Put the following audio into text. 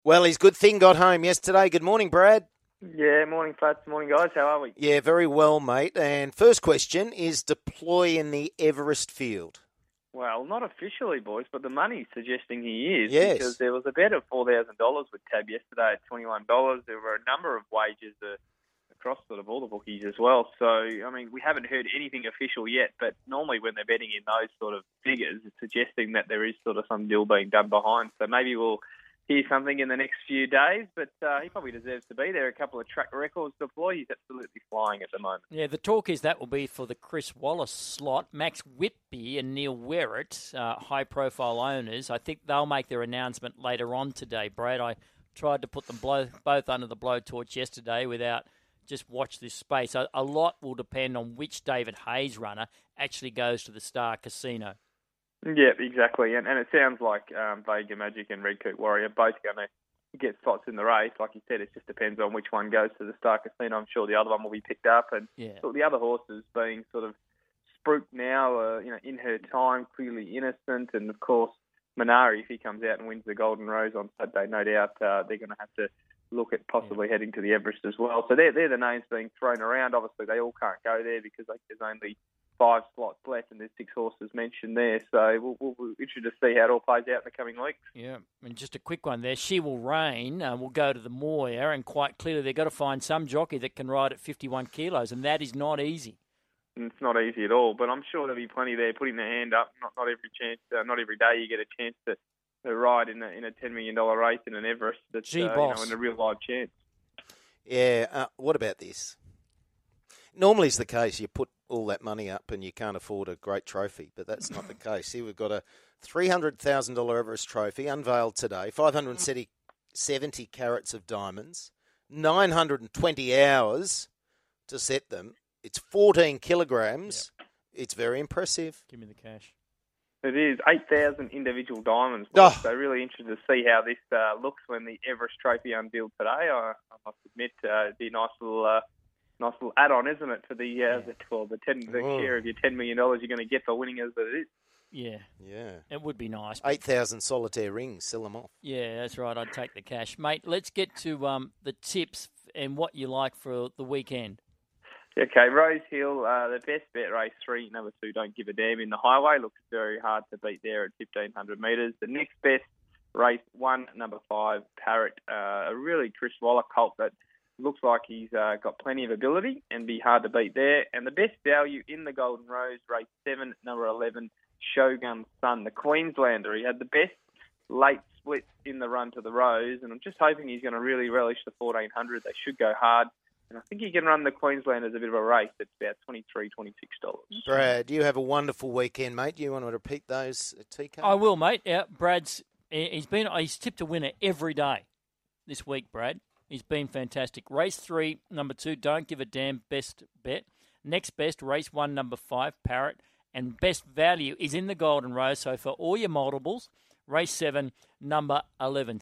Well, his good thing got home yesterday. Good morning, Brad. Yeah, morning, Flats. Morning, guys. How are we? Yeah, very well, mate. And first question is deploy in the Everest field. Well, not officially, boys, but the money's suggesting he is. Yes. Because there was a bet of $4,000 with Tab yesterday at $21. There were a number of wagers across sort of all the bookies as well. So, I mean, we haven't heard anything official yet, but normally when they're betting in those sort of figures, it's suggesting that there is sort of some deal being done behind. So maybe we'll hear something in the next few days, but he probably deserves to be there. A couple of track records to deploy. He's absolutely flying at the moment. Yeah, the talk is that will be for the Chris Wallace slot. Max Whitby and Neil Werrett, high-profile owners, I think they'll make their announcement later on today, Brad. I tried to put them both under the blowtorch yesterday without just watch this space. A lot will depend on which David Hayes runner actually goes to the Star Casino. Yeah, exactly. And it sounds like Vega Magic and Red Coat Warrior both going to get spots in the race. Like you said, it just depends on which one goes to the Star Casino. I'm sure the other one will be picked up. And sort of the other horses being sort of Spruik now, in her time, clearly innocent. And, of course, Minari, if he comes out and wins the Golden Rose on Saturday, no doubt they're going to have to look at possibly heading to the Everest as well. So they're the names being thrown around. Obviously, they all can't go there because there's only 5 slots left and there's 6 horses mentioned there. So we'll interested to see how it all plays out in the coming weeks. Yeah, and just a quick one there. She Will Reign will go to the Moir, and quite clearly they've got to find some jockey that can ride at 51 kilos, and that is not easy. It's not easy at all, but I'm sure there'll be plenty there putting their hand up. Not every chance, not every day you get a chance to ride in a $10 million race in an Everest. That's in a real live chance. Yeah. What about this? Normally it's the case you put all that money up and you can't afford a great trophy, but that's not the case. Here we've got a $300,000 Everest trophy unveiled today, 570 carats of diamonds, 920 hours to set them. It's 14 kilograms. Yep. It's very impressive. Give me the cash. It is 8,000 individual diamonds. So really interested to see how this looks when the Everest Trophy unveiled today. I must admit, it'd be a nice little add-on, isn't it, for the share of your $10 million you're going to get for winning as it is. Yeah. It would be nice. 8,000 solitaire rings, sell them off. Yeah, that's right. I'd take the cash. Mate, let's get to the tips and what you like for the weekend. Okay, Rose Hill, the best bet, race 3, number 2, Don't Give a Damn in the Highway. Looks very hard to beat there at 1,500 metres. The next best, race 1, number 5, Parrot. A really Chris Waller colt that looks like he's got plenty of ability and be hard to beat there. And the best value in the Golden Rose, race 7, number 11, Shogun Sun, the Queenslander. He had the best late split in the run to the Rose, and I'm just hoping he's going to really relish the 1,400. They should go hard. And I think he can run the Queensland as a bit of a race. It's about $23, $26. Brad, you have a wonderful weekend, mate. Do you want to repeat those, TK? I will, mate. Yeah, he's tipped a winner every day this week, Brad. He's been fantastic. Race 3, number 2, Don't Give a Damn, best bet. Next best, race 1, number 5, Parrot. And best value is in the Golden Rose. So for all your multiples, race 7, number 11.